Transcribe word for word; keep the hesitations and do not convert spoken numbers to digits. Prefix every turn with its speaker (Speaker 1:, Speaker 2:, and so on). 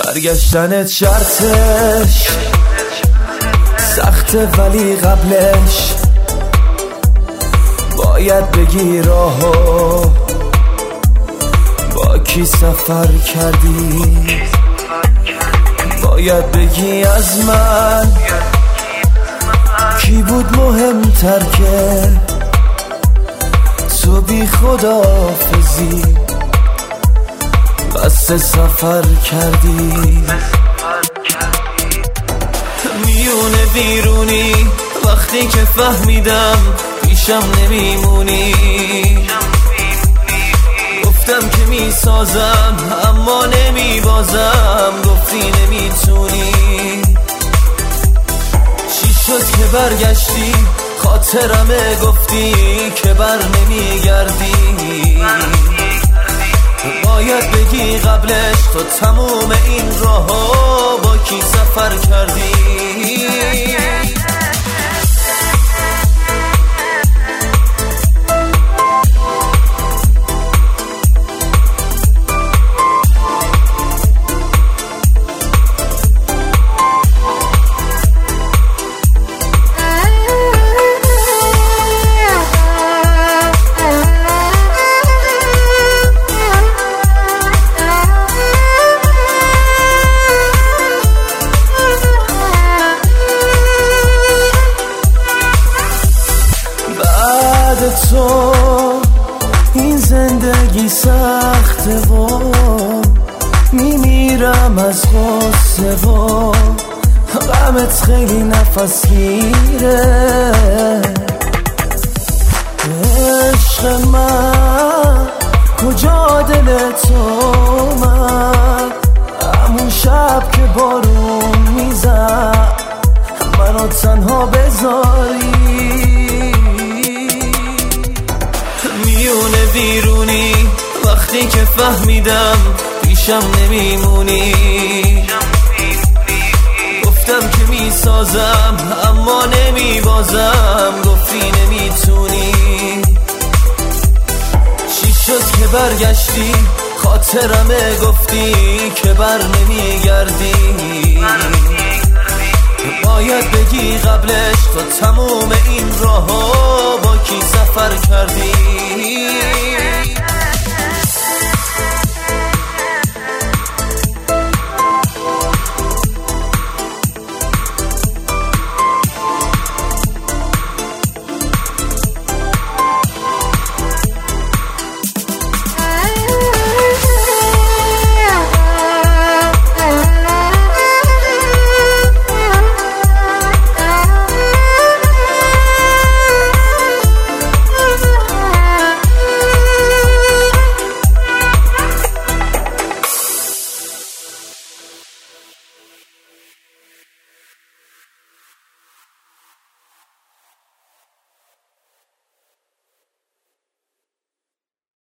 Speaker 1: برگشتنت شرطش سخته ولی قبلش باید بگی راهو با کی سفر کردی، باید بگی از من کی بود مهمتر که تو بی خداحافظی بس سفر کردی. میونه بیرونی وقتی که فهمیدم پیشم نمیمونی، گفتم که میسازم اما نمیبازم، گفتی نمیتونی. چی شد که برگشتی خاطرمه گفتی که بر نمیگردی، باید بگی قبلش تو تموم این راهو با کی سفر کردی. تو این زندگی سخته و میمیرم از غصه و غمت خیلی نفس گیره. عشق من کجا دل تو من، همون شب که بارون میزد منو تنها بذاری. میونه بیرونی وقتی که فهمیدم پیشم نمیمونی، گفتم که میسازم اما نمیبازم، گفتی نمیتونی. چی شد که برگشتی خاطرمه گفتی که بر نمیگردی، باید بگی قبلش تو تموم این راهو با کی سفر کردی.